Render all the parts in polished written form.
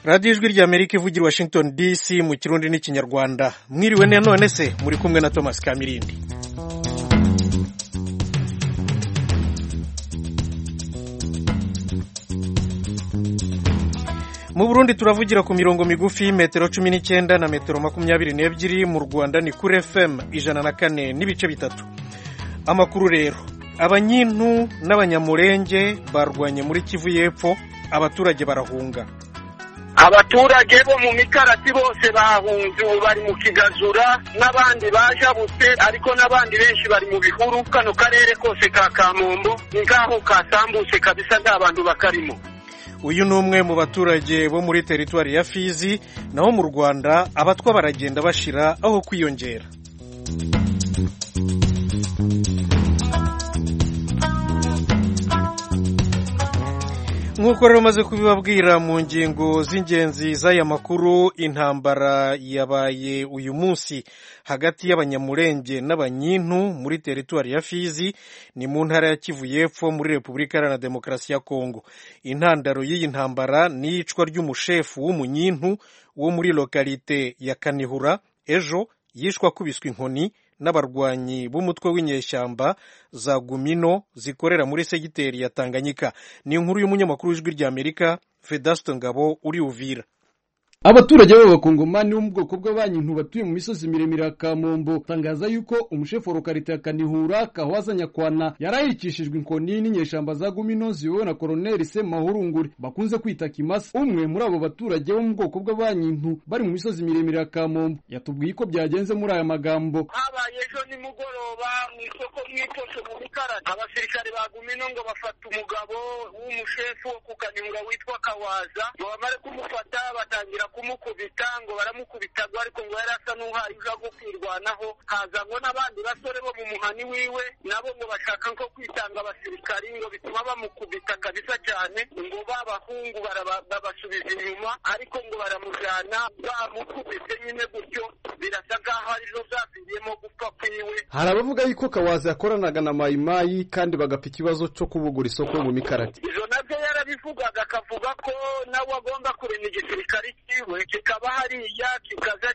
radiyo ijwi ry'Amerika ivugira Washington DC mu kirundi n'ikinyarwanda. Mwiriwe none se muri kumwe na Thomas Kamirindi. Mu Burundi turavugira ku mirongo migufi metero 19 na metero 22, mu Rwanda ni kuri FM 104 n'ibice bitatu. Amakuru rero, abanyintu n'abanyamurenge barwanye muri Kivu y'Epfo, abaturage barahunga. Abaturage bo mu mikarati bose bahunze bari mu Kigazura, n'abandi bajabutse, ariko n'abandi benshi bari mu bihuru. Kano karere kose ka Kamombo ngaho kasambutse kabisa, nta bantu bakarimo. Uyu ni umwe mu baturage bo muri teritwari ya Fizi. Naho mu Rwanda abatwa baragenda bashira aho kwiyongera. Nk'uko rero maze kubibabwira mu ngingo z'ingenzi z'aya makuru, intambara yabaye uyu munsi hagati y'abanyamurenge n'abanyintu muri teritwari ya Fizi, ni mu ntara ya Kivu y'Epfo muri Repubulika Iharanira Demokarasi ya Kongo. Intandaro y'iyi ntambara ni iyicwa ry'umushefu w'umunyintu wo muri lokalite ya Kanihura. Ejo yishwa kubiswe inkoni n'abarwanyi b'umutwe w'inyeshyamba za Gumino zikorera muri segiteri ya Tanganyika. Ni inkuru y'umunyamakuru w'ijwi ry'Amerika Vedasto Ngabo uri Uvira. Abaturage b'abakongomani bo mu bwoko bw'abanyintu batuye mu misozi miremire ya Kamombo tangaza yuko umushefu wa lokalite ya Kanihura Kahwaza Nyakwana yarayikishijwe inkoni n'inyeshamba za Gumino ziyobowe na Colonel Semahurungure bakunze kwita Kimasa. Umwe muri abo baturage bo mu bwoko bw'abanyintu bari mu misozi miremire ya Kamombo yatubwiye ko byagenze muri aya magambo. Habaye ejo nimugoroba mu isoko mw'itosho mu Bikarati, abasirikare ba Gumino ngo bafata umugabo w'umushefu wo ku Kanihura witwa Kahwaza, ngo bamare kumufata batangira kumukubita, ngo baramukubita ariko ngo yarasa n'uhaye uja kwirwanaho. Haza ngo n'abandi basore bo mu muhani wiwe nabo ngo bashaka nko kwitanga abasirikari, ngo bituma bamukubita kabisa cyane, ngo babahungu babasubiza inyuma, ariko ngo baramujana bamukubise nyine gutyo, birasa nkaho arizo zaviriyemo gupfa kwiwe. Hari abavuga yuko Kawaza yakoranaga na Mayimayi kandi bagapfa ikibazo cyo kubugura isoko mu Mikarati. Izo nabyo yarabivugaga, akavuga ko nawe agomba kurema igisirikari kiwe kikaba hariya kikaza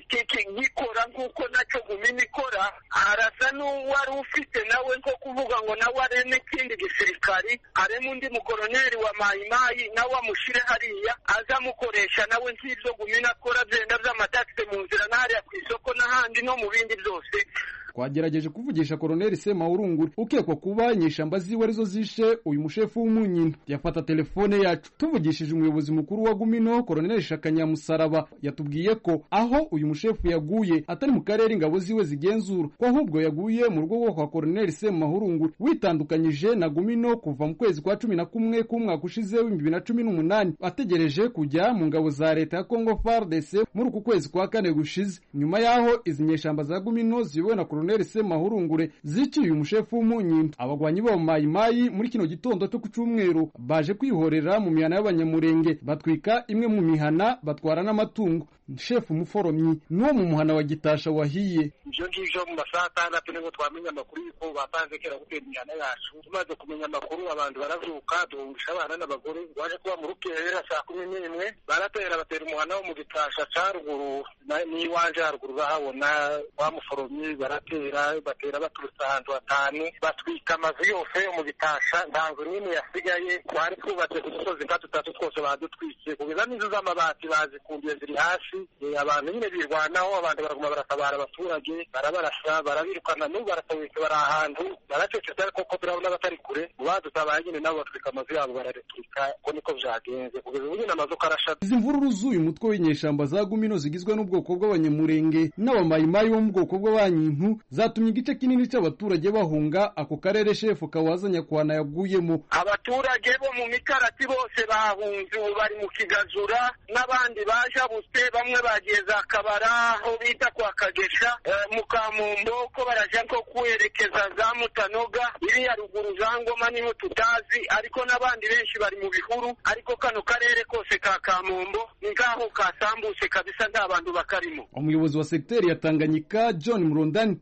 gikora nk'uko nacyo Gumino ikora. Arasa n'uwari ufite nawe nko kuvuga ngo nawe areme ikindi gisirikari, areme undi mukoroneri wa Mayimayi nawe amushire hariya aza amukoresha nawe nk'ibyo Gumino akora, byenda by'amatakisi mu nzira n'ahariya ku isoko n'ahandi no mu bindi byose. Twagerageje kuvugisha Colonel Semahurungure ukekwa kuba inyeshamba ziwe arizo zishe uyu mushefu w'umunyintu. Yafata telefone yacu. Tuvugishije umuyobozi mukuru wa Gumino Colonel Shakanyamusaraba yatubwiye ko aho uyu mushefu yaguye atari mu karere ingabo ziwe zigenzura, ko ahubwo yaguye mu rugo kwa Colonel Semahurungure witandukanyije na Gumino kuva mu kwezi kwa 11 k'umwaka ushize wa 2018, ategereje kujya mu ngabo za leta ya Congo FARDC muri uku kwezi kwa 4 gushize. Nyuma yaho izi nyeshamba za Gumino ziwe na Colonel Semahurungure ziciye umushefu w'umunyintu. Abagwanyi bo Mayimayi muri kino gitondo cyo ku Cyumweru baje kwihorera mu mihana y'abanyamurenge, batwika imwe mu mihana batwara n'amatungo. Shefu Muforomyi n'uwo mu muhana wa Gitasha wahiye. Ibyo ngibyo mu masaha 6 nibwo twamenya amakuru yuko bapanze kera gutera imihana yacu. Tumaze kumenya amakuru, abantu baravuka, duhungisha abana n'abagore. Baje kuba mu rukera saa 11 baratera batera umuhana wo mu Gitasha ca ruguru n'iwanje haruguru bahabona wa Muforomyi, batera baturutse ahantu hatanu, batwika amazu yose yo mu Gitasha, ntango n'imwe yasigaye. Twari twubatse ku dusozi nka 3 twose badutwitse, kugeza n'inzu z'amabati bazikundiye ziri hasi. Abantu nyine birwanaho, abantu baraguma baratabara abaturage, barabarasa, barabirukana, n'ubu barasabitse, bari ahantu baracecetse, ariko ko turabona batari kure, badutabaye nyine nabo batwika amazu yabo barareturika. Ko niko vyagenze kugeza ubu nyine amazu karasha. Izi mvururu z'uyu mutwe w'inyeshamba za Gumino zigizwe n'ubwoko bw'abanyamurenge n'abamayimayi bo mu bwoko bw'abanyintu zatumye igice kinini cy'abaturage bahunga ako karere shefu Kahwaza Nyakwana yaguyemo. Abaturage bo mu Mikarati bose bahunze bari mu Kigazura, n'abandi bajabutse, bamwe bagiye za Kabara aho bita kwa Kagesha, mu Kamombo ko baraja nko kwerekeza za Mutanoga, iriya ruguru za Ngoma niho tutazi, ariko n'abandi benshi bari mu bihuru. Ariko kano karere kose ka Kamombo ngaho kasambutse kabisa, nta bantu bakarimo. Umuyobozi wa sekiteri ya Tanganyika John Murondani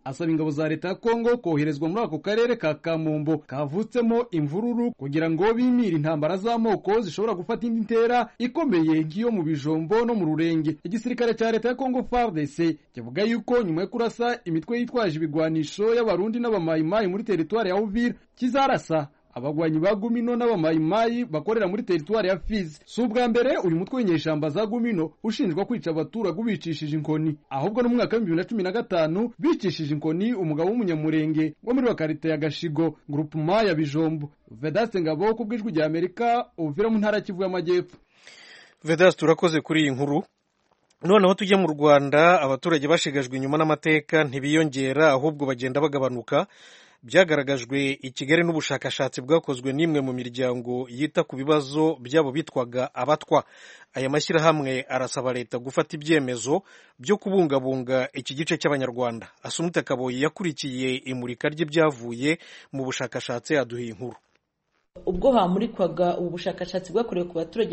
asaba ingabo za leta ya Kongo koherezwa muri ako karere ka Kamombo kavutsemo imvururu kugira ngo bimire intambara z'amoko zishobora gufata indi ntera ikomeye nk'iyo mu Bijombo no mu Rurenge. Igisirikare cya leta ya Kongo FARDC kivuga yuko nyuma yo kurasa imitwe yitwaje ibigwanisho y'abarundi n'abamayimayi muri teritwari ya Uvira kizarasa abagwanyi ba Gumino n'abamayimayi bakorera muri teritwari ya Fizi. Si ubwa mbere uyu mutwe w'inyeshamba za Gumino ushinjwa kwica abaturage ubicishije inkoni, ahubwo no mu mwaka wa 2015 bicishije inkoni umugabo w'umunyamurenge wo muri bakarite ya Gashigo groupement ya Bijombo. Vedaste Ngabo ku bw'ijwi rya Amerika Uvira mu ntara Kivu y'Amajyepfo. Vedaste urakoze kuri iyi nkuru. Noneho tujye mu Rwanda, abaturage bashigajwe inyuma n'amateka ntibiyongera ahubwo bagenda bagabanuka. Byagaragajwe i Kigali n'ubushakashatsi bwakozwe n'imwe mu miryango yita ku bibazo byabo bitwaga abatwa. Aya mashyirahamwe arasaba leta gufata ibyemezo byo kubungabunga iki gice cy'Abanyarwanda. Asumute Kaboyi yakurikiye imurika ry'ibyavuye mu bushakashatsi yaduhiye inkuru. Ubwo hamurikwaga ubu bushakashatsi bwakorewe ku baturage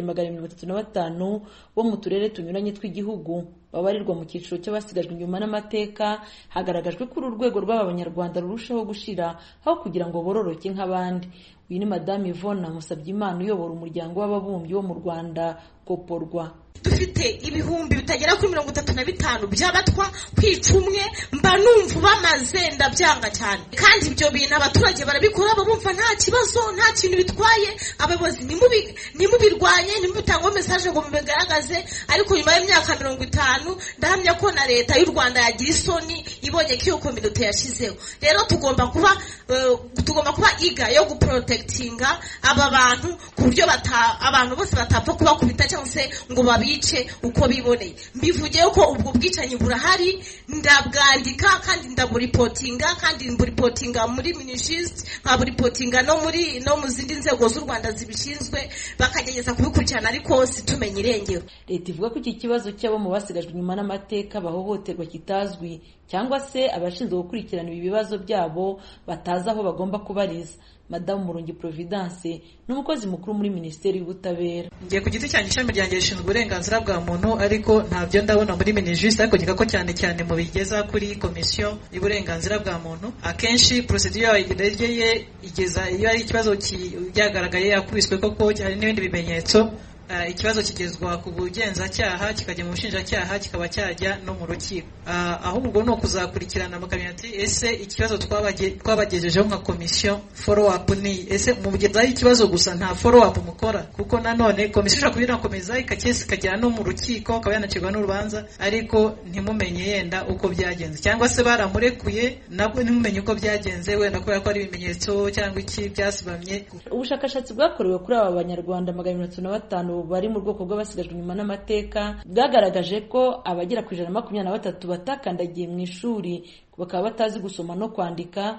135 bo mu turere tunyuranye tw'igihugu babarirwa mu cyiciro cy'abasigajwe inyuma n'amateka, hagaragajwe ko urwego rw'Abanyarwanda rurushaho gushira aho kugira ngo bororoke nk'abandi. Uyu ni Madame Yvonne Musabyimana uyobora umuryango w'ababumbyi wo mu Rwanda Koporwa. Dufite ibihumbi bitagera kuri 35 by'abatwa kwicumwe, mba numva bamaze ndabyanga cyane, kandi ibyo bintu abaturage barabikora babumva nta kibazo, nta kintu bitwaye. Abayobozi nimubirwanye, nimubitanga message ngo mubigaragaze, ariko nyuma y'imyaka 50 ndahamya ko na leta y'u Rwanda yagira isoni ibonye ko iyo community yashizeho. Rero tugomba kuba iga yo guprotectinga aba bantu ku buryo abantu bose batapfa kubakubita cyangwa se ngo babice uko biboneye. Mbivugiye ko ubwo bwicanyi burahari, ndabwandika kandi ndaburipotinga, kandi mburipotinga muri Minijust, nkaburipotinga no mu zindi nzego z'u Rwanda zibishinzwe, bakagerageza kubikurikirana ariko situmenye irengero. Leta ivuga ko iki kibazo cy'abo mu basigajwe inyuma n'amateka bahohoterwa kitazwi, cyangwa se abashinzwe gukurikirana ibi bibazo byabo batazi aho bagomba kubariza. Madamu Murungi Providence n'umukozi mukuru muri Minisiteri y'Ubutabera. Ngiye ku giti cyane ishami ryanjye rishinzwe uburenganzira bwa muntu, ariko ntabyo ndabona muri Minijust, ariko ngira ko cyane mu bigeza kuri komisiyo y'uburenganzira bwa muntu. Akenshi procedure iregeye igeza iyo ari ikibazo cyagaragaye yakubiswe koko hari n'ibindi bimenyetso, ikibazo kigezwa ku bugenzacyaha kikajya mu bushinjacyaha kikaba cyajya no mu rukiko. Ahubwo no kuzakurikirana mukamenya ati ese ikibazo twabagejejeho nka komisiyo follow up ni ese mubugezaho ikibazo gusa nta follow up mukora, kuko nanone komisiyo ishobora kubinakomeza ikakesi ikajyana no mu rukiko akaba yanacirwa n'urubanza ariko ntimumenye yenda uko byagenze, cyangwa se baramurekuye nabwo ntimumenye uko byagenze wenda kubera ko ari ibimenyetso cyangwa iki byasibamye. Ubushakashatsi bwakorewe kuri aba Banyarwanda 135 bari mu bwoko bw'abasigajwe inyuma n'amateka bwagaragaje ko abagera ku 123 batakandagiye mu ishuri, bakaba batazi gusoma no kwandika.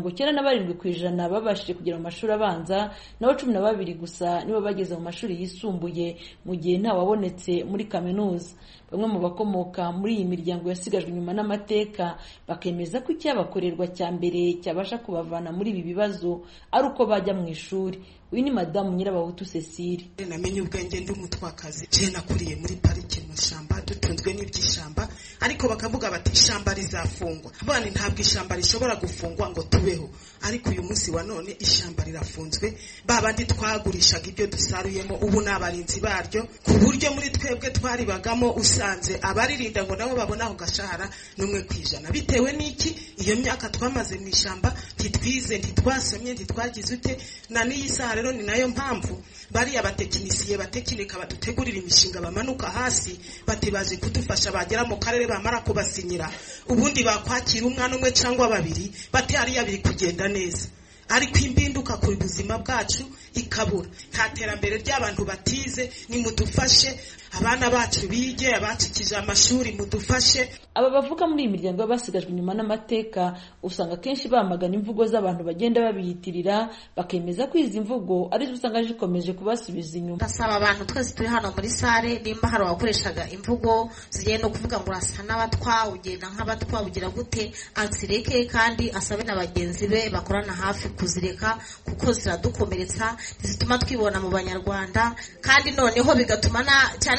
97% babashije kugera mu mashuri abanza, naho 12 gusa nibo bageze mu mashuri yisumbuye, mu gihe nta wabonetse muri kaminuza. Bamwe mu bakomoka muri iyi miryango yasigajwe inyuma n'amateka bakemeza ko icyabakorerwa cya mbere cyabasha kubavana muri ibi bibazo ari uko bajya mu ishuri. Uyu ni Madamu Nyirabahutu Cecile. Namenye ubwenge ndi umutwakazi, je nakuriye muri parike mu shamba, dutunzwe n'ibyishamba, ariko bakavuga bati ishamba rizafungwa. Abana ntabwo ishamba rishobora gufungwa ngo tubeho, ariko uyu munsi wa none ishamba rirafunzwe. Babandi twagurishaga ibyo dusaruyemo ubu n'abarinzi baryo, ku buryo muri twebwe twaribagamo usanze abaririnda ngo nabo babona aho gashahara n'umwe kwijana. Bitewe n'iki? Iyo myaka twamaze mu ishamba, ntitwize, ntitwasomye, ntitwagize ute, na n'iyi rero ni nayo mpamvu bari abatekinisiye batekinika badutegurira imishinga bamanuka hasi batibaje kudufasha, bagera mu karere bamara kubasinyira ubundi bakwakira umwana umwe cyangwa babiri bati hariya biri kugenda neza, ariko imbinduka ku buzima bwacu ikabura. Nta terambere ry'abantu batize, nimudufashe abana bacu bige, abacikije amashuri mudufashe. Aba bavuga muri iyi miryango y'abasigajwe inyuma n'amateka usanga kenshi bamagana imvugo z'abantu bagenda babiyitirira, bakemeza ko izi mvugo arizo usanga zikomeje kubasubiza inyuma. Ndasaba abantu twese turi hano muri sare, nimba hari abakoreshaga imvugo zigiye no kuvuga ngo urasa n'abatwa, ugenda nk'abatwa, ugira gute, azireke kandi asabe na bagenzi be bakorana hafi kuzireka, kuko ziradukomeretsa, zituma twibona mu Banyarwanda, kandi noneho bigatuma cyane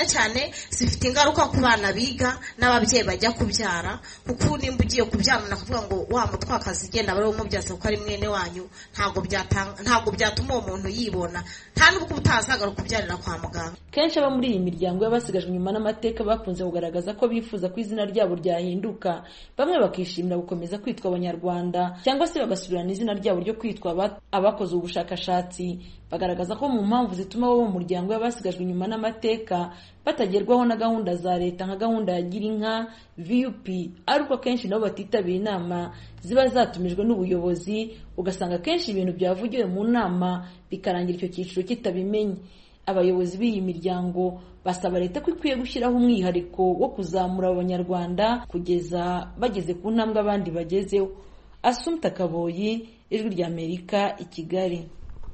cyane cyane zifite ingaruka ku bana biga n'ababyeyi bajya kubyara, kuko nimba ugiye kubyara nakuvuga ngo wa mutwakazi igenda bari umubyaza kuko ari mwene wanyu, ntabwo byatuma uwo muntu yibona, nta nubwo utazagaruka kubyarira kwa muganga. Kenshi aba muri iyi miryango y'abasigajwe inyuma n'amateka bakunze kugaragaza ko bifuza ko izina ryabo ryahinduka, bamwe bakishimira gukomeza kwitwa Abanyarwanda cyangwa se bagasubirana izina ryabo ryo kwitwa abakoze ubushakashatsi. Bagaragaza ko mu mpamvu zituma abo mu muryango y'abasigajwe inyuma n'amateka batagerwaho na gahunda za leta nka gahunda ya Girinka VUP, ariko kenshi nabo batitabira inama ziba zatumijwe n'ubuyobozi, ugasanga kenshi ibintu byavugiwe mu nama bikarangira icyo cyiciro kitabimenye. Abayobozi b'iyi miryango basaba leta ko ikwiye gushyiraho umwihariko wo kuzamura Abanyarwanda kugeza bageze ku ntambwe abandi bagezeho. Assumpta Kaboyi, Ijwi ry'Amerika, i Kigali.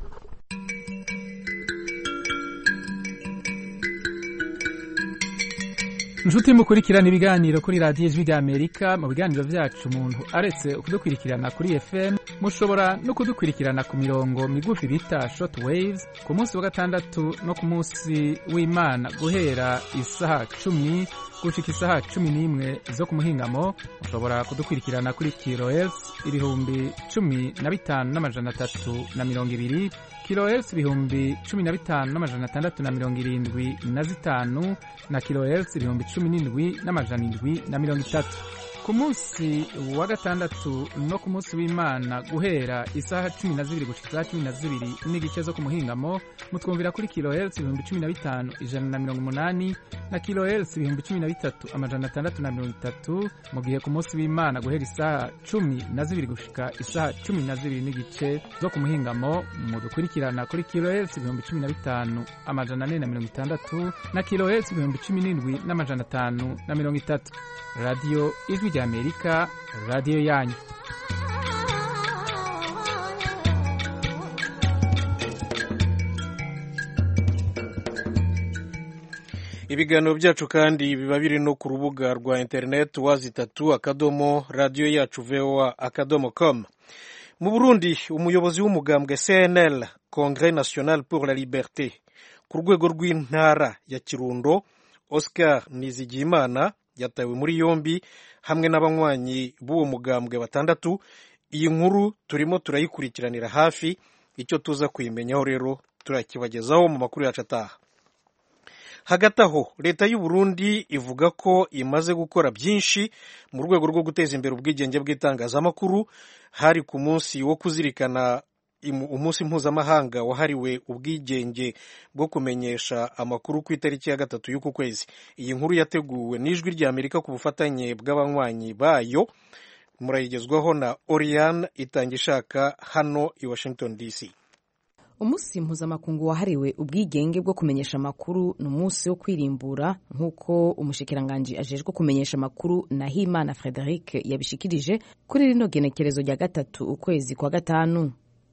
Inshuti mukurikirana ibiganiro kuri radiyo Ijwi ry'Amerika. Mu biganiro byacu umuntu aretse kudukurikirana kuri FM, mushobora no kudukurikirana ku mirongo migufi bita short waves ku munsi wa gatandatu no ku munsi w'Imana guhera isaha 10 gushika isaha 11 zo ku muhingamo. Mushobora kudukurikirana kuri kilohertz 15,320 kilohertz 15,675 na kilohertz 17,730. Ku munsi wa gatandatu no ku munsi w'Imana guhera isaha 12 gushika 12 n'igice zo ku muhingamo, mutwumvira kuri kilohertz 15,180 na kilohertz 13,630. Mu gihe ku munsi w'Imana guhera isaha 12 gushika isaha 12 n'igice zo ku muhingamo, mudukurikirana kuri kilohertz 15,460 na kilohertz 17,530. Radio Ijwi ry'Amerika, radio yanyu. Ibiganiro byacu kandi biba biri no ku rubuga rwa internet www.radioyacu.voa.com. Mu Burundi, umuyobozi w'umugambwe CNL, Congrès National pour la Liberté, ku rwego rw'intara ya Kirundo, Oscar Nizigiyimana yatawe muri yombi hamwe n'abanywanyi b'uwo mugambwe batandatu. Iyi nkuru turimo turayikurikiranira hafi, icyo tuza kuyimenyaho rero turakibagezaho mu makuru yacu ataha. Hagati aho, leta y'u Burundi ivuga ko imaze gukora byinshi mu rwego rwo guteza imbere ubwigenge bw'itangazamakuru. Hari ku munsi wo kuzirikana umunsi mpuzamahanga wahariwe ubwigenge bwo kumenyesha amakuru ku itariki ya 3 y'uku kwezi. Iyi nkuru yateguwe n'Ijwi ry'Amerika ku bufatanye bw'abanywanyi bayo, murayigezwaho na Oriane Itangishaka hano i Washington DC. Umunsi mpuzamakungu wahariwe ubwigenge bwo kumenyesha amakuru ni umunsi wo kwirimbura, nk'uko umushikiranganji ajejwe kumenyesha amakuru Nahimana Frederic yabishikirije kuri rino genekerezo rya 3 ukwezi kwa 5.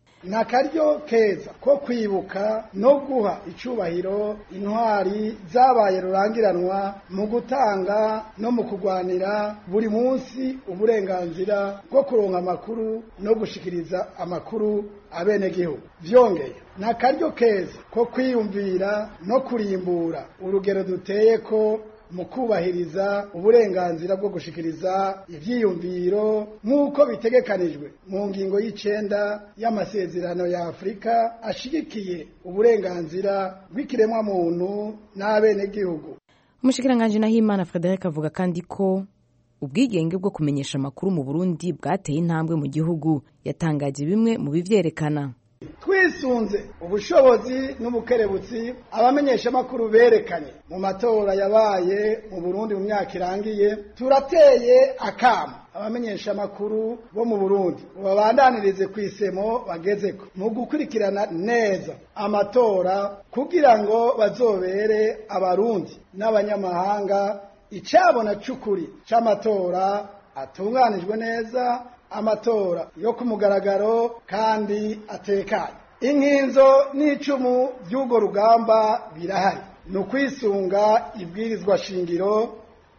Nakaryo keza ko kwibuka no guha icubahiro intwari zabaye rurangiranwa mu gutanga no mu kugwanira buri munsi uburenganzira bwo kuronka amakuru no gushikiriza amakuru abenegihugu. Vyongeye nakaryo keza ko kwiyumvira no kurimbura urugero duteye ko mu kubahiriza uburenganzira bwo gushikiriza ivyiyumviro nk'uko bitegekanijwe mu ngingo y'icenda y'amasezerano ya Afrika ashigikiye uburenganzira bw'ikiremwa muntu n'abenegihugu. Umushikiranganji Nahimana Frederic avuga kandi ko ubwigenge bwo kumenyesha amakuru mu Burundi bwateye intambwe mu gihugu. Yatangaje bimwe mu bivyerekana. Twisunze ubushobozi n'ubukerebutsi abamenyesha makuru berekanye mu matora yabaye mu Burundi mu myaka irangiye, turateye akamo abamenyesha makuru bo mu Burundi babandanirize kwisemo bagezeko mu gukurikirana neza amatora kugira ngo bazobere abarundi n'abanyamahanga icabona c'ukuri c'amatora atunganijwe neza, amatora yo kumugaragaro kandi atekanye. Inkinzo n'icumu by'ugo rugamba birahari. Nukwisunga ibwirizwa shingiro,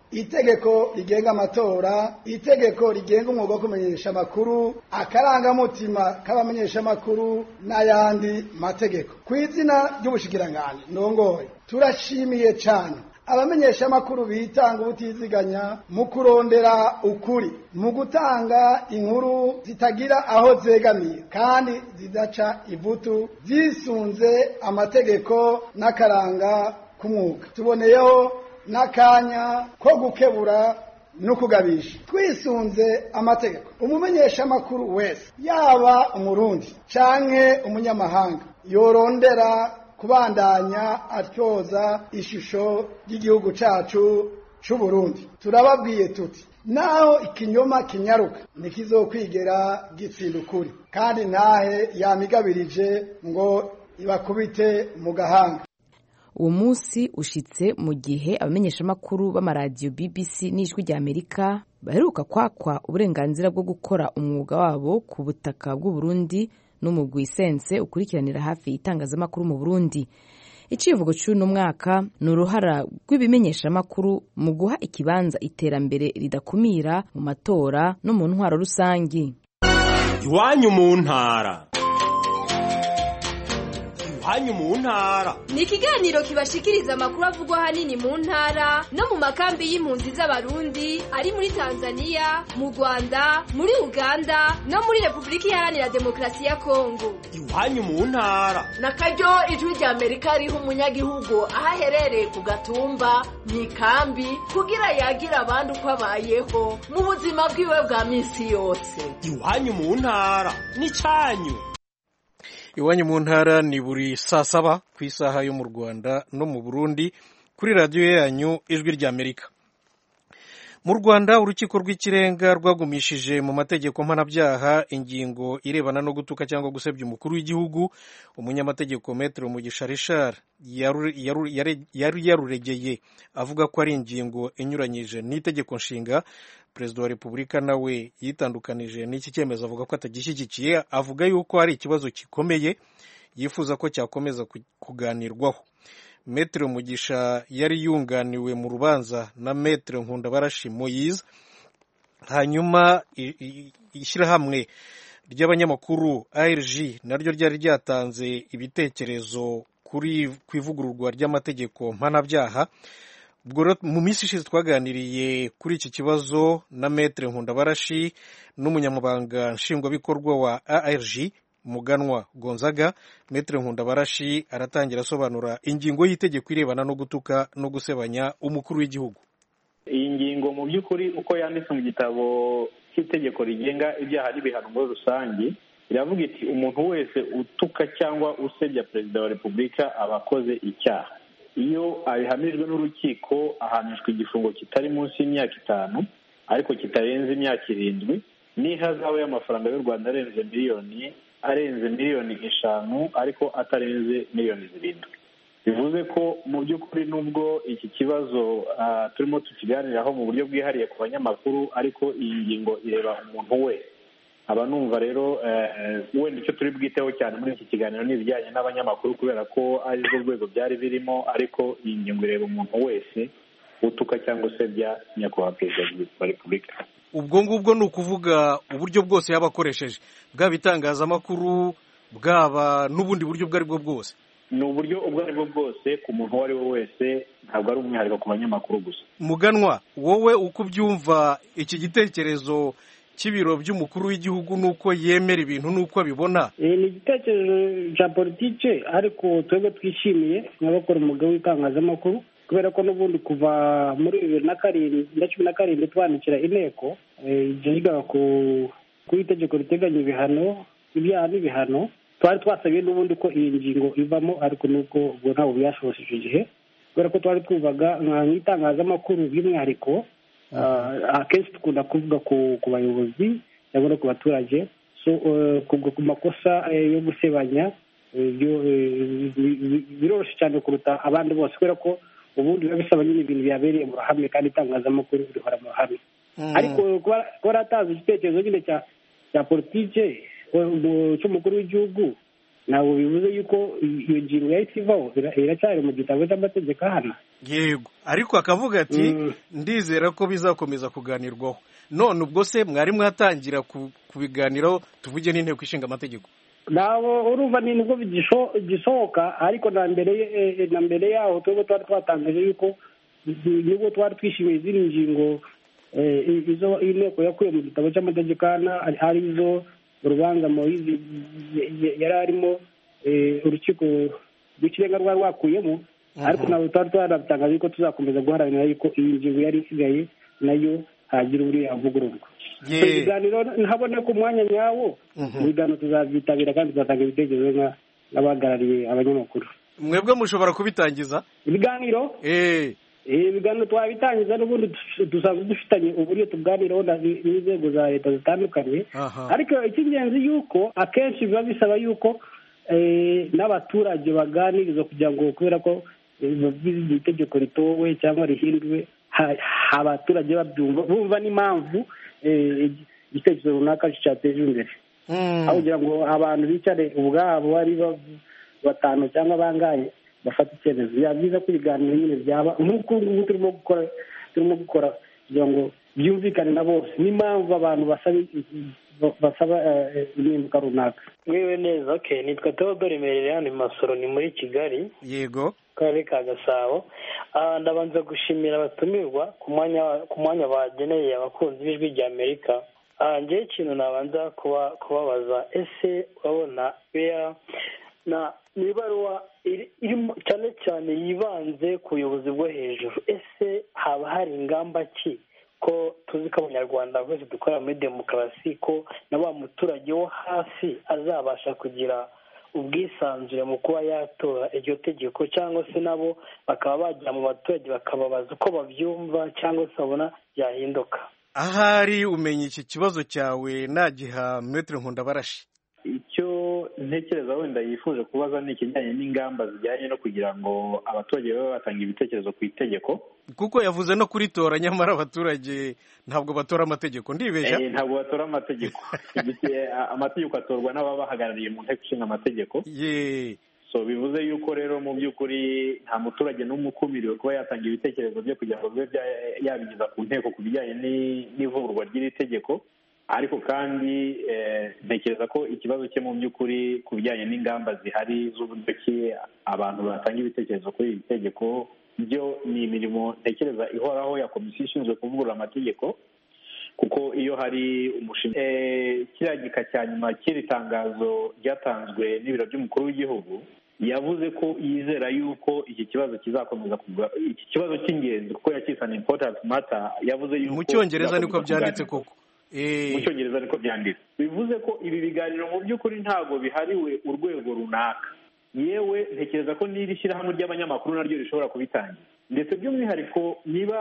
itegeko rigenga amatora, itegeko rigenga umwuga wo kumenyesha amakuru, akarangamutima k'abamenyesha amakuru n'ayandi mategeko. Ku izina ry'ubushikiranganji ndongoye turashimiye cyane abamenyesha amakuru bitanga ubutiziganya mu kurondera ukuri, mu gutanga inkuru zitagira aho zegamiye kandi zidaca ivutu, zisunze amategeko n'akaranga k'umwuga. Tuboneyeho n'akanya ko gukebura no kugabisha twisunze amategeko. Umumenyesha amakuru wese, yaba umurundi canke umunyamahanga, yorondera kubandanya atyoza ishusho ry'igihugu cacu c'u Burundi. Turababwiye tuti naho ikinyoma kinyaruka ntikizokwigera gitsinda ukuri, kandi ntahe yamigabirije ngo ibakubite mu gahanga. Uwo munsi ushitse mu gihe abamenyeshamakuru b'amaradiyo BBC n'Ijwi rya Amerika baheruka kwakwa uburenganzira bwo gukora umwuga wabo ku butaka bw'u Burundi n'umugwi Sense ukurikiranira hafi itangazamakuru mu Burundi. Icivugo cy'uno mwaka ni uruhara rw'ibimenyeshamakuru mu guha ikibanza iterambere ridakumira mu matora no mu ntwaro rusangi. Iwanyu mu ntara. Iwanyu mu ntara ni ikiganiro kibashikiriza amakuru avugwa hanini mu ntara no mu makambi y'impunzi z'abarundi ari muri Tanzania, mu Rwanda, muri Uganda no muri Republika Iharanira Demokarasi ya Kongo. Iwanyu mu ntara nakaryo Ijwi rya Amerika riha umunyagihugu aho aherereye ku gatumba mu ikambi kugira yagira abandi uko abayeho mu buzima bwiwe bwa minsi yose. Iwanyu mu ntara ni canyu. Iwanyu mu ntara ni buri saa 7 ku isaha yo mu Rwanda no mu Burundi kuri radiyo yanyu Ijwi rya Amerika. Mu Rwanda urukiko rw'ikirenga rwagumishije mu mategeko mpanabyaha ingingo irebana no gutuka cyangwa gusebya umukuru w'igihugu. Umunyamategeko Maître Mugisha Richard yari yaruregeye avuga ko ari ingingo inyuranyije n'itegeko nshinga. Perezida wa Repubulika nawe yitandukanije n'iki cyemezo avuga ko atagishyigikiye, avuga yuko ari ikibazo gikomeye yifuza ko cyakomeza kuganirwaho. Maître Mugisha yari yunganiwe mu rubanza na Maître Nkundabarashi Moise. Hanyuma ishyirahamwe ry'abanyamakuru ARG naryo ryari ryatanze ibitekerezo ku ivugururwa ry'amategeko mpanabyaha. Mu minsi ishize twaganiriye kuri iki kibazo na Maître Nkundabarashi n'umunyamabanga nshingwabikorwa wa ARG Muganwa Gonzaga. Maître Nkundabarashi aratangira asobanura ingingo y'itegeko irebana no gutuka no gusebanya umukuru w'igihugu. Iyi ngingo mu by'ukuri uko yanditse mu gitabo cy'itegeko rigenga ibyaha n'ibihano muri rusange iravuga iti umuntu wese utuka cyangwa usebya perezida wa Repubulika aba akoze icyaha. Iyo abihamijwe n'urukiko ahanishwa igifungo kitari munsi y'imyaka 5 ariko kitarenze imyaka 7 n'ihazabu y'amafaranga y'u Rwanda arenze miliyoni 5 ariko atarenze miliyoni 7. Bivuze ko mu by'ukuri nubwo iki kibazo turimo tukiganiraho mu buryo bwihariye ku banyamakuru, ariko iyi ngingo ireba umuntu wese. Aba numva rero wenda icyo turi bwiteho cyane muri iki kiganiro ni ibijyanye n'abanyamakuru kubera ko ari rwo rwego byari birimo, ariko iyi ngingo ireba umuntu wese utuka cyangwa se bya nyakubahwa perezida wa Repubulika. Ubwo ngubwo ni ukuvuga uburyo bwose yaba akoresheje, bwaba itangazamakuru, bwaba n'ubundi buryo ubwo ari bwo bwose. Ni uburyo ubwo ari bwo bwose ku muntu uwo ari we wese, ntabwo ari umwihariko ku banyamakuru gusa. Muganwa, wowe uko ubyumva iki gitekerezo cy'ibiro by'umukuru w'igihugu nuko yemera ibintu nuko abibona? Ni igitekerezo cya politike, ariko twebwe twishimiye nk'abakora umwuga w'itangazamakuru kubera ko n'ubundi kuva muri 2017 twandikira inteko yigaga ku itegeko riteganya ibihano, ibyaha n'ibihano. Twari twasabiye n'ubundi ko iyi ngingo ivamo, ariko nuko ubwo ntabwo byashobotse icyo gihe kubera ko twari twubaga nk'itangazamakuru by'umwihariko. Akenshi dukunda kuvuga ku bayobozi cyangwa no ku baturage, ku makosa yo gusebanya biroroshye cyane kuruta abandi bose kubera ko ubundi biba bisaba nyine ibintu byabereye mu ruhame kandi itangazamakuru rihora mu ruhame. Ariko kuba atazi igitekerezo nyine cya politike cy'umukuru w'igihugu ntabwo bivuze yuko iyo ngingo yahise ivaho, iracyari mu gitabo cy'amategeko ahana. Yego, ariko akavuga ati ndizera ko bizakomeza kuganirwaho. None ubwo se mwari mwatangira kubiganiraho, tuvuge n'inteko ishinga amategeko? Nabo urumva ni nibwo gisohoka, ariko na mbere yaho twebwe twari twatangaje yuko nibwo twari twishimiye izindi ngingo izo inteko yakuye mu gitabo cy'amategeko arizo urubanza Moise yari arimo urukiko rw'ikirenga rwari rwakuyemo, ariko ntabwo twari twaratangaje yuko tuzakomeza guharanira yuko iyi ngingo yari isigaye nayo hagira uriya avugururwa. Ibiganiro ntabona ko umwanya nyawo, ibiganiro tuzabyitabira kandi tuzatanga ibitekerezo n'abahagarariye abanyamakuru. Mwebwe mushobora kubitangiza ibiganiro? Ibiganiro twabitangiza, n'ubundi dusanzwe dufitanye uburyo tuganiraho n'inzego za leta zitandukanye, ariko icy'ingenzi yuko akenshi biba bisaba yuko n'abaturage baganirizwa, kugira ngo kubera ko itegeko ritowe cyangwa rihinduwe abaturage babyumva, bumva n'impamvu igitekerezo runaka cyateje imbere, aho kugira ngo abantu bicare ubwabo ari batanu cyangwa bangaye bafata icyemezo. Biba byiza ko ibiganiro nyine byaba nk'uko ngubu turimo gukora kugira ngo byumvikane na bose n'impamvu abantu basaba impinduka runaka. Mwiwe neza. Okay, nitwa Theodore Mererane Masoro, ni muri Kigali. Yego, karere ka Gasabo. Ndabanza gushimira abatumirwa ku mwanya bageneye abakunzi b'ijwi rya Amerika. Njye ikintu nabanza kubabaza, ese urabona ni ibaruwa irimo cyane cyane yibanze ku buyobozi bwo hejuru, ese haba hari ingamba ki, ko tuzi ko abanyarwanda bose dukorera muri demokarasi, ko na wa muturage wo hasi azabasha kugira ubwisanzure mu kuba yatora iryo tegeko, cyangwa se nabo bakaba bajya mu baturage bakababaza uko babyumva cyangwa se babona byahinduka? Ahari umenya iki kibazo cyawe nagiha Maître Nkundabarashi. Icyo ntekereza wenda yifuje kubaza ni ikijyanye n'ingamba zijyanye no kugira ngo abaturage babe batanga ibitekerezo ku itegeko, kuko yavuze no kuritora, nyamara abaturage ntabwo batora amategeko. Ndibeshya? Ntabwo batora amategeko. Amategeko atorwa n'ababahagarariye mu nteko ishinga amategeko. So bivuze yuko rero mu by'ukuri nta muturage n'umwe ukumiriwe kuba yatanga ibitekerezo byo kugira ngo bibe yabigeza ku nteko ku bijyanye n'ivugururwa ry'iri tegeko. Ariko kandi ntekereza ko ikibazo cye mu by'ukuri ku bijyanye n'ingamba zihari z'uburyo ki abantu batanga ibitekerezo kuri iri tegeko, byo ni imirimo ntekereza ihoraho ya komisiyo ishinzwe kuvugurura amategeko, kuko iyo hari umushinga kiriya gika cya nyuma cy'iri tangazo ryatanzwe n'ibiro by'umukuru w'igihugu, yavuze ko yizera yuko iki kibazo kizakomeza kuba iki kibazo cy'ingenzi, kuko yakise an important matter. Yavuze yuko mu Cyongereza niko byanditse koko. Mu Cyongereza niko byanditse. Bivuze ko ibi biganiro mu by'ukuri ntabwo bihariwe urwego runaka. Yewe ntekereza ko n'iri shyirahamwe ry'abanyamakuru naryo rishobora kubitangira, ndetse by'umwihariko niba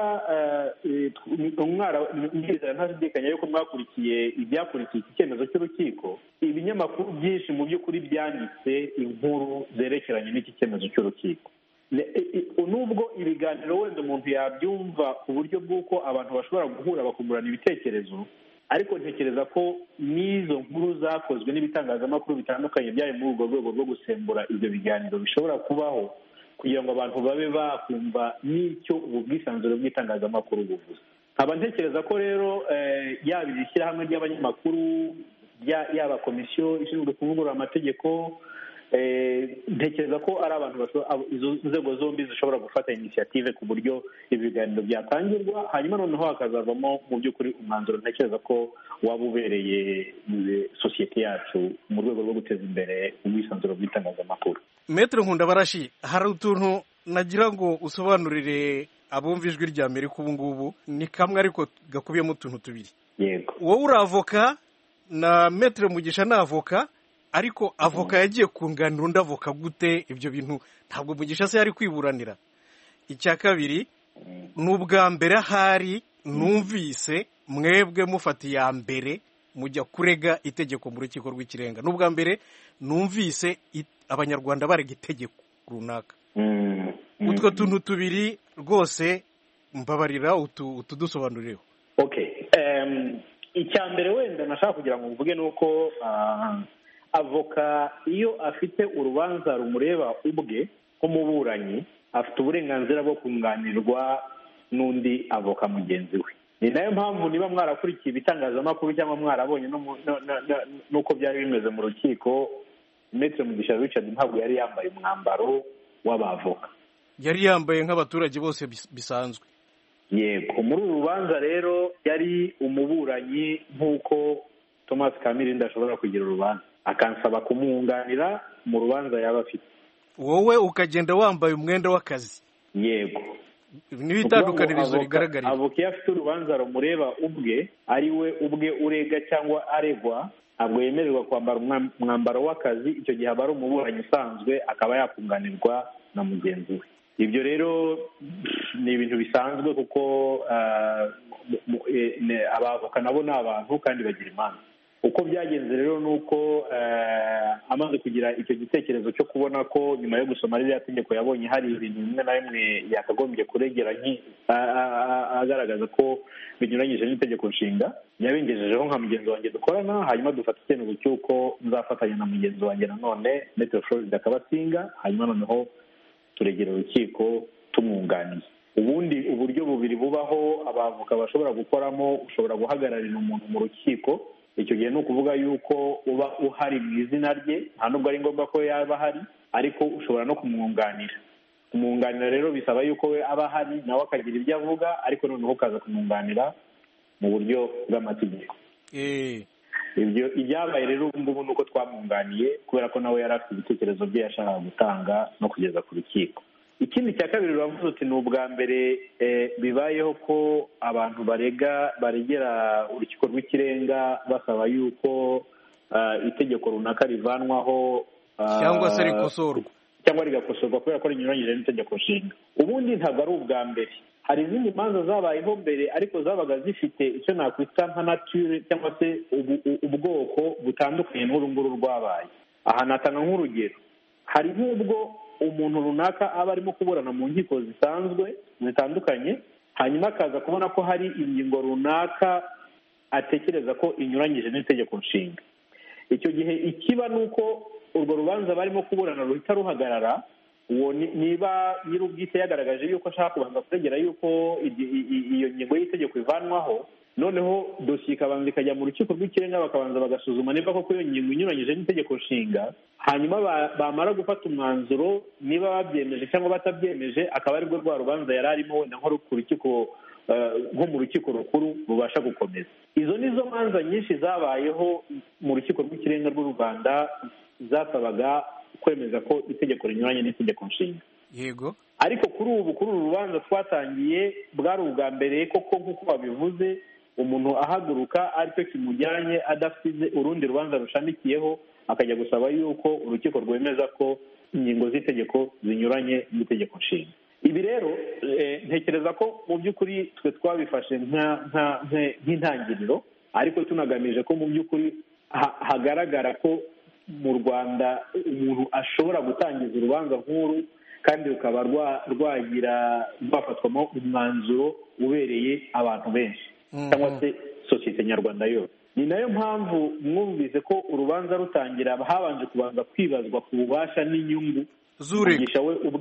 ntashidikanya yuko mwakurikiye ibyakurikiye iki cyemezo cy'urukiko, ibinyamakuru byinshi mu by'ukuri byanditse inkuru zerekeranye n'iki cyemezo cy'urukiko. Nubwo ibiganiro wenda umuntu yabyumva ku buryo bw'uko abantu bashobora guhura bakungurana ibitekerezo, ariko ntekereza ko n'izo nkuru zakozwe n'ibitangazamakuru bitandukanye byari muri urwo rwego rwo gusembura ibyo biganiro bishobora kubaho, kugira ngo abantu babe bakumva n'icyo ubu bwisanzure bw'itangazamakuru buvuze. Nkaba ntekereza ko rero yaba iri shyirahamwe ry'abanyamakuru, yaba komisiyo ishinzwe kuvugurura amategeko, ntekereza ko ari abantu izo nzego zombi zishobora gufata inisiyative ku buryo ibi biganiro byatangirwa, hanyuma noneho hakazavamo mu by'ukuri umwanzuro ntekereza ko waba ubereye sosiyete yacu mu rwego rwo guteza imbere ubwisanzure bw'itangazamakuru. Maître Nkundabarashi, hari utuntu nagira ngo usobanurire abumva ijwi rya Amerika ubu ngubu, ni kamwe ariko gakubiyemo utuntu tubiri. Yego. Wowe uri avoka na Maître Mugisha ni avoka, ariko avoka yagiye kunganira undi avoka gute? Ibyo bintu ntabwo Mugisha se yari kwiburanira. Icya kabiri, ni ubwa mbere ahari numvise mwebwe mufata iya mbere mujya kurega itegeko mu rukiko rw'ikirenga. Ni ubwa mbere numvise abanyarwanda barega itegeko runaka. Utwo tuntu tubiri rwose mbabarira utudusobanurireho. Okay. Icya mbere wenda nashaka kugira ngo mvuge ni uko avoka iyo afite urubanza rumureba ubwe nk'umuburanyi afite uburenganzira bwo kunganirwa n'undi avoka mugenzi we. ni nayo mpamvu niba mwarakurikiye ibitangazamakuru cyangwa mwarabonye n'uko byari bimeze mu rukiko, Maître Mugisha Richard ntabwo yari yambaye umwambaro w'abavoka, yari yambaye nk'abaturage bose bisanzwe. Yego, muri uru rubanza rero yari umuburanyi nk'uko Thomas Kamirindi ashobora kugira urubanza akansaba kumwunganira mu rubanza yaba afite. Wowe ukagenda wambaye umwenda w'akazi. Yego, n'ibitandukanirizo rigaragarira. Avoka iyo afite urubanza rumureba ubwe ari we ubwe urega cyangwa aregwa, ntabwo yemererwa kwambara umwambaro w'akazi. Icyo gihe aba ari umuburanyi usanzwe, akaba yakunganirwa na mugenzi we. Ibyo rero ni ibintu bisanzwe kuko abavoka nabo ni abantu kandi bagira imanza. Uko byagenze rero ni uko amaze kugira icyo gitekerezo cyo kubona ko nyuma yo gusoma ririya tegeko yabonye hari ibintu bimwe na bimwe yakagombye kuregera agaragaza ko binyuranyije n'itegeko nshinga, yabingejejeho nka mugenzi wanjye dukorana, hanyuma dufata icyemezo cy'uko nzafatanya na mugenzi wanjye nanone Maître Floride Kabasinga, hanyuma noneho turegera urukiko tumwunganiye. Ubundi uburyo bubiri bubaho abavoka bashobora gukoramo, ushobora guhagararira umuntu mu rukiko. Icyo gihe ni ukuvuga yuko uba uhari mu izina rye, nta nubwo ari ngombwa ko yaba ahari, ariko ushobora no kumwunganira. Kumwunganira rero bisaba yuko we aba ahari nawe akagira ibyo avuga, ariko noneho ukaza kumwunganira mu buryo bw'amategeko. Ibyo ibyabaye rero ubu ngubu ni uko twamwunganiye, kubera ko nawe yari afite ibitekerezo bye yashakaga gutanga no kugeza ku rukiko. Ikindi cya kabiri uravuze uti ni ubwa mbere bibayeho ko abantu baregera urukiko rw'ikirenga basaba yuko itegeko runaka rivanwaho cyangwa se rikosorwa cyangwa rigakosorwa kubera ko rinyuranyije n'itegeko nshinga. Ubundi ntabwo ari ubwa mbere, hari izindi manza zabayeho mbere ariko zabaga zifite icyo nakwita nka nature cyangwa se ubwoko butandukanye n'uru nguru rwabaye. Aha natanga nk'urugero, hari nk'ubwo umuntu runaka aba arimo kuburana mu nkiko zisanzwe zitandukanye, hanyuma akaza kubona ko hari ingingo runaka atekereza ko inyuranyije n'itegeko nshinga. Icyo gihe ikiba ni uko urwo rubanza barimo kuburana ruhita ruhagarara. Uwo niba nyir'ubwite yagaragaje yuko ashaka kubanza kuregera yuko iyo ngingo y'itegeko ivanwaho, noneho dosiye ikabanza ikajya mu rukiko rw'ikirenga, bakabanza bagasuzuma niba koko iyo ngingo inyuranyije n'itegeko nshinga, hanyuma bamara gufata umwanzuro niba babyemeje cyangwa batabyemeje, akaba aribwo rwa rubanza yari arimo wenda nko mu rukiko rukuru rubasha gukomeza. Izo nizo manza nyinshi zabayeho mu rukiko rw'ikirenga rw'u Rwanda zasabaga kwemeza ko itegeko rinyuranye n'itegeko nshinga. Yego, ariko kuri uru rubanza twatangiye bwari ubwa mbere koko nk'uko babivuze, umuntu ahaguruka aricyo kimujyanye adafite urundi rubanza rushamikiyeho, akajya gusaba yuko urukiko rwemeza ko ingingo z'itegeko zinyuranye n'itegeko nshinga. Ibi rero ntekereza ko mu by'ukuri twe twabifashe nk'intangiriro, ariko tunagamije ko mu by'ukuri hagaragara ko mu Rwanda umuntu ashobora gutangiza urubanza nk'uru kandi rukaba rwafatwamo umwanzuro ubereye abantu benshi cyangwa se sosiyete nyarwanda yose. Ni nayo mpamvu mwumvise ko urubanza rutangira habanje kubanza kwibazwa ku bubasha n'inyungu z'urega.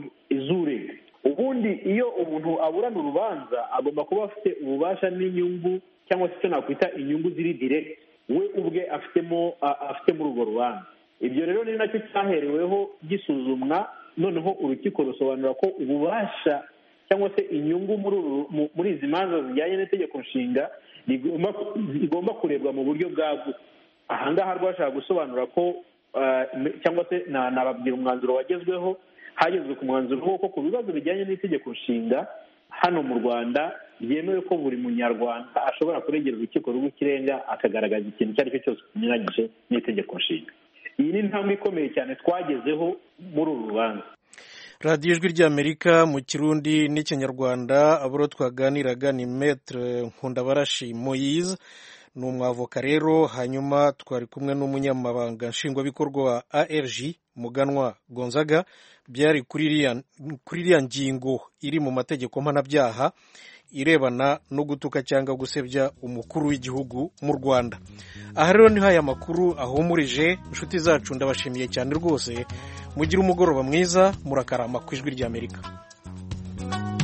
Ubundi iyo umuntu aburana urubanza agomba kuba afite ububasha n'inyungu cyangwa se icyo nakwita inyungu ziri direct we ubwe afite muri urwo rubanza. Ibyo rero ni nacyo cyahereweho gisuzumwa, noneho urukiko rusobanura ko ububasha cyangwa se inyungu muri izi manza zijyanye n'itegeko nshinga igomba kurebwa mu buryo bwagutse. Aha ngaha rwashaka gusobanura ko cyangwa se nababwira umwanzuro wagezweho, hagezwe ku mwanzuro w'uko ku bibazo bijyanye n'itegeko nshinga hano mu Rwanda byemewe ko buri munyarwanda ashobora kuregera urukiko rw'ikirenga akagaragaza ikintu icyo ari cyo cyose kinyuranyije n'itegeko nshinga. Iyi ni intambwe ikomeye cyane twagezeho muri uru rubanza. radiyo ijwi ry'Amerika mu Kirundi n'ikinyarwanda. Abo twaganiraga ni Maître Nkundabarashi Moise, ni umwavoka rero. Hanyuma twari kumwe n'umunyamabanga nshingwabikorwa wa ARG Muganwa Gonzaga. Byari kuri iriya ngingo iri mu mategeko mpanabyaha irebana no gutuka cyangwa gusebya umukuru w'igihugu mu Rwanda. Aha rero niho aya makuru ahumurije. Inshuti zacu ndabashimiye cyane rwose. Mugire umugoroba mwiza, murakarama ku Ijwi ry'Amerika.